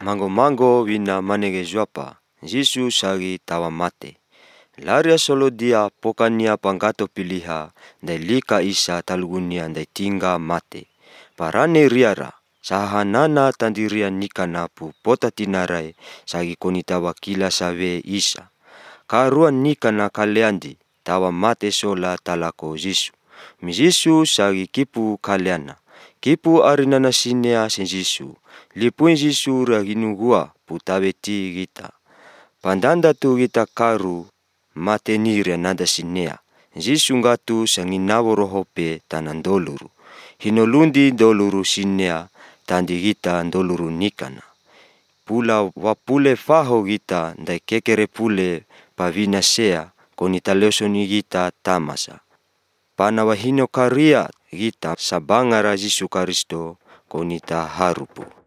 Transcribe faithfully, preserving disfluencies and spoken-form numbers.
Mango-mango wina manege juapa, Jisu sagi tawa mate. Laria solo dia pokania panggato piliha, dai lika isa talugunia dai tingga mate. Parane riara, sahanana tandiria nikana pu pota tinarai, sagi konita wakila sawe isa. Karuan nikana kaleandi, tawa mate sola talako Jisu. Mi Jisu sagi kipu kaleana. Kipu arinana sinea sen Jisu. Lipuin Jisu rahinu gua putaweti gita. Pandanda tu gita karu mate niria nada sinea. Jisu ngatu sanginawo rohope tanandoluru. Hinolundi doluru sinea tandi gita doluru nikana. Pula wapule faho gita dai kekere pule pavina sea konita leosoni gita tamasa. Pana wahino karia gita sabangara Jisu Karisto konita harupu.